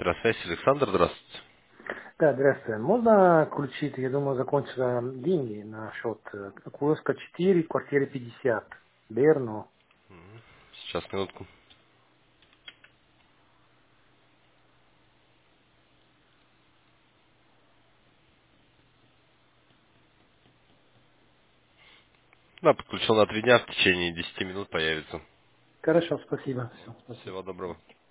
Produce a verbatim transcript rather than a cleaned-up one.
Связь, Александр, здравствуйте. Да, здравствуйте. Можно включить, я думаю, закончатся деньги на счет э, Курска четыре, квартира пятьдесят. Берну. Сейчас, минутку. Да, подключил на три дня, в течение десяти минут появится. Хорошо, спасибо. Все, спасибо. Всего доброго.